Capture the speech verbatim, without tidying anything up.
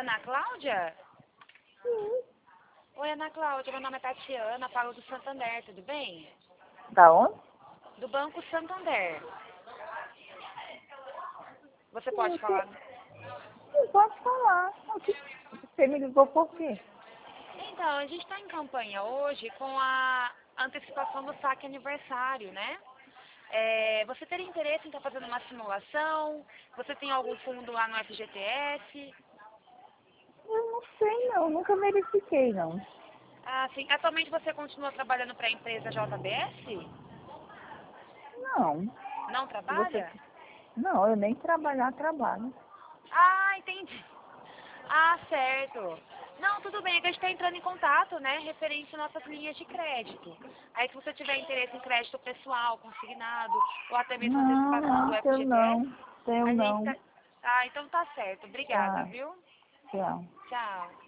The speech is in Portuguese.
Ana Cláudia? Sim. Oi, Ana Cláudia, meu nome é Tatiana, pago do Santander, tudo bem? Da onde? Do Banco Santander. Você Sim, pode você... falar? Sim, pode falar. O que- Você me ligou por quê? Então, a gente está em campanha hoje com a antecipação do saque aniversário, né? É, você teria interesse em estar fazendo uma simulação? Você tem algum fundo lá no F G T S? Eu não sei, não. Nunca verifiquei, não. Ah, sim. Atualmente você continua trabalhando para a empresa J B S? Não. Não Se você... trabalha? Não, eu nem trabalhar, trabalho. Ah, entendi. Ah, certo. Não, tudo bem, é que a gente está entrando em contato, né, referente às nossas linhas de crédito. Aí se você tiver interesse em crédito pessoal, consignado, ou até mesmo Não, antecipação do não, tenho F G T S, não. Tenho a gente não. tá... Ah, então tá certo. Obrigada, Tá, viu? tchau. Tchau.